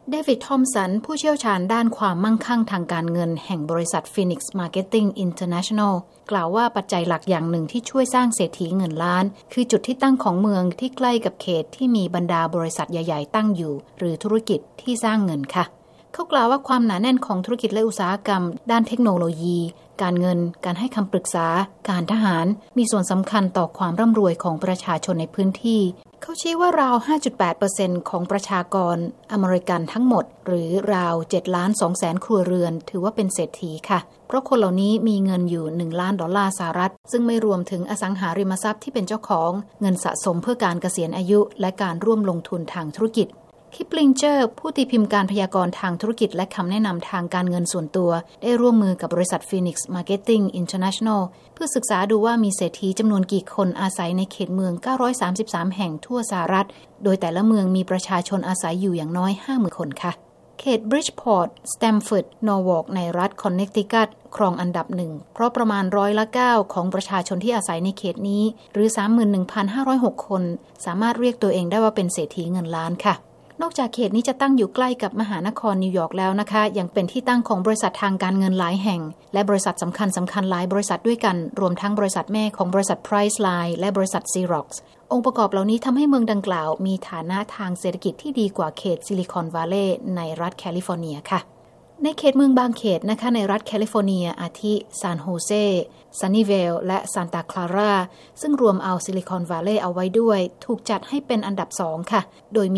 เดวิดทอมสันผู้เชี่ยวชาญด้านความมั่งคั่งทางการเงินแห่งบริษัท Phoenix Marketing International กล่าวว่าปัจจัยหลักอย่างหนึ่งที่ช่วยสร้างเศรษฐีเงินล้านคือจุดที่ตั้งของเมืองที่ใกล้กับเขตที่มีบรรดาบริษัทใหญ่ๆตั้งอยู่หรือธุรกิจที่สร้างเงินค่ะเขากล่าวว่าความหนาแน่นของธุรกิจและอุตสาหกรรมด้านเทคโนโลยีการเงินการให้คำปรึกษาการทหารมีส่วนสำคัญต่อความร่ำรวยของประชาชนในพื้นที่เขาชี้ว่าราว 5.8% ของประชากรอเมริกันทั้งหมดหรือราว 7,200,000 ครัวเรือนถือว่าเป็นเศรษฐีค่ะเพราะคนเหล่านี้มีเงินอยู่$1 ล้านซึ่งไม่รวมถึงอสังหาริมทรัพย์ที่เป็นเจ้าของเงินสะสมเพื่อการเกษียณอายุและการร่วมลงทุนทางธุรกิจคิปลิงเจอร์ผู้ตีพิมพ์การพยากรณ์ทางธุรกิจและคำแนะนำทางการเงินส่วนตัวได้ร่วมมือกับบริษัท Phoenix Marketing International เพื่อศึกษาดูว่ามีเศรษฐีจำนวนกี่คนอาศัยในเขตเมือง933แห่งทั่วสหรัฐโดยแต่ละเมืองมีประชาชนอาศัยอยู่อย่างน้อย 50,000 คนค่ะเขต Bridgeport Stamford Norwalk ในรัฐ Connecticut ครองอันดับ1เพราะประมาณ9%ของประชาชนที่อาศัยในเขตนี้หรือ 31,506 คนสามารถเรียกตัวเองได้ว่าเป็นเศรษฐีเงินล้านค่ะนอกจากเขตนี้จะตั้งอยู่ใกล้กับมหานครนิวยอร์กแล้วนะคะยังเป็นที่ตั้งของบริษัททางการเงินหลายแห่งและบริษัทสำคัญหลายบริษัทด้วยกันรวมทั้งบริษัทแม่ของบริษัท Priceline และบริษัท Xerox องค์ประกอบเหล่านี้ทำให้เมืองดังกล่าวมีฐานะทางเศรษฐกิจที่ดีกว่าเขตซิลิคอนวัลเลย์ในรัฐแคลิฟอร์เนียค่ะในเขตเมืองบางเขตนะคะในรัฐแคลิฟอร์เนียอาทิซานโฮเซซันนิเวลและซานตาคลาราซึ่งรวมเอาซิลิคอนวัลเลย์เอาไว้ด้วยถูกจัดให้เป็นอันดับ2ค่ะโดยมี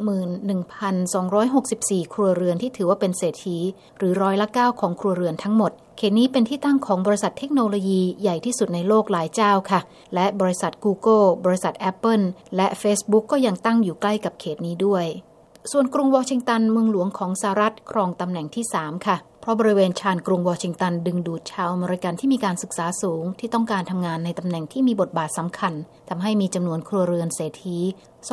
61,264 ครัวเรือนที่ถือว่าเป็นเศรษฐีหรือ9%ของครัวเรือนทั้งหมดเขตนี้เป็นที่ตั้งของบริษัทเทคโนโลยีใหญ่ที่สุดในโลกหลายเจ้าค่ะและบริษัท Google บริษัท Apple และ Facebook ก็ยังตั้งอยู่ใกล้กับเขตนี้ด้วยส่วนกรุงวอชิงตันเมืองหลวงของสหรัฐครองตำแหน่งที่3ค่ะเพราะบริเวณชานกรุงวอชิงตันดึงดูดชาวอเมริกันที่มีการศึกษาสูงที่ต้องการทำงานในตำแหน่งที่มีบทบาทสำคัญทำให้มีจำนวนครัวเรือนเศรษฐี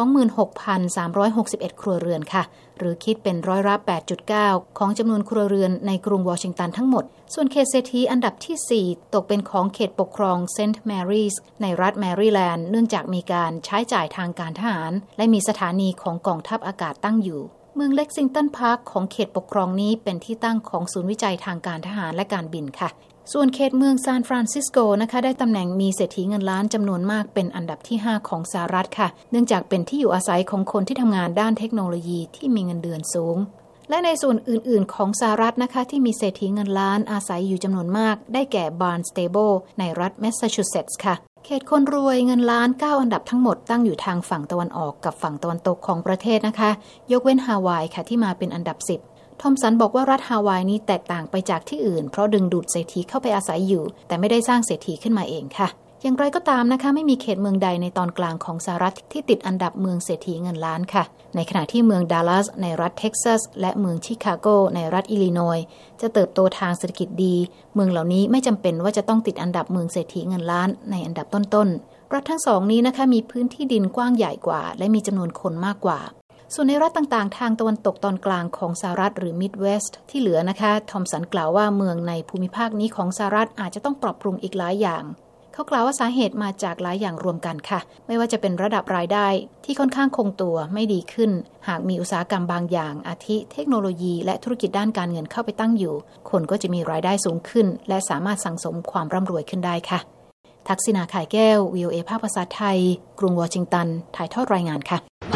26,361 ครัวเรือนค่ะหรือคิดเป็น8.9% ของจำนวนครัวเรือนในกรุงวอชิงตันทั้งหมดส่วนเขตเศรษฐีอันดับที่4ตกเป็นของเขตปกครองเซนต์แมรี่ส์ในรัฐแมริแลนด์เนื่องจากมีการใช้จ่ายทางการทหารและมีสถานีของกองทัพอากาศตั้งอยู่เมืองเล็กซิงตันพาร์คของเขตปกครองนี้เป็นที่ตั้งของศูนย์วิจัยทางการทหารและการบินค่ะส่วนเขตเมืองซานฟรานซิสโกนะคะได้ตำแหน่งมีเศรษฐีเงินล้านจำนวนมากเป็นอันดับที่5ของสหรัฐค่ะเนื่องจากเป็นที่อยู่อาศัยของคนที่ทำงานด้านเทคโนโลยีที่มีเงินเดือนสูงและในส่วนอื่นๆของสหรัฐนะคะที่มีเศรษฐีเงินล้านอาศัยอยู่จำนวนมากได้แก่บาร์นสเตเบิลในรัฐแมสซาชูเซตส์ค่ะเขตคนรวยเงินล้าน9อันดับทั้งหมดตั้งอยู่ทางฝั่งตะวันออกกับฝั่งตะวันตกของประเทศนะคะยกเว้นฮาวายค่ะที่มาเป็นอันดับ10ทอมสันบอกว่ารัฐฮาวายนี้แตกต่างไปจากที่อื่นเพราะดึงดูดเศรษฐีเข้าไปอาศัยอยู่แต่ไม่ได้สร้างเศรษฐีขึ้นมาเองค่ะอย่างไรก็ตามนะคะไม่มีเขตเมืองใดในตอนกลางของสหรัฐที่ติดอันดับเมืองเศรษฐีเงินล้านค่ะในขณะที่เมืองดัลลัสในรัฐเท็กซัสและเมืองชิคาโกในรัฐอิลลินอยส์จะเติบโตทางเศรษฐกิจดีเมืองเหล่านี้ไม่จำเป็นว่าจะต้องติดอันดับเมืองเศรษฐีเงินล้านในอันดับต้นๆรัฐทั้งสองนี้นะคะมีพื้นที่ดินกว้างใหญ่กว่าและมีจำนวนคนมากกว่าส่วนในรัฐต่างๆทางตะวันตกตอนกลางของสหรัฐหรือมิดเวสต์ที่เหลือนะคะทอมสันกล่าวว่าเมืองในภูมิภาคนี้ของสหรัฐอาจจะต้องปรับปรุงอีกหลายอย่างเขากล่าวว่าสาเหตุมาจากหลายอย่างรวมกันค่ะไม่ว่าจะเป็นระดับรายได้ที่ค่อนข้างคงตัวไม่ดีขึ้นหากมีอุตสาหกรรมบางอย่างอาทิเทคโนโลยีและธุรกิจด้านการเงินเข้าไปตั้งอยู่คนก็จะมีรายได้สูงขึ้นและสามารถสั่งสมความร่ำรวยขึ้นได้ค่ะทักษิณา ข่ายแก้ว VOA ภาคภาษาไทยกรุงวอชิงตันถ่ายทอดรายงานค่ะ